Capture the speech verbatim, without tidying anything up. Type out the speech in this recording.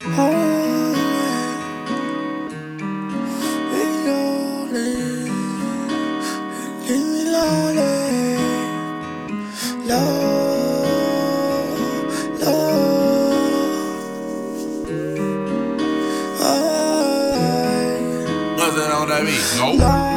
Leave me lonely, Lord, Lord. Nothing on that beat. Nope. Lord.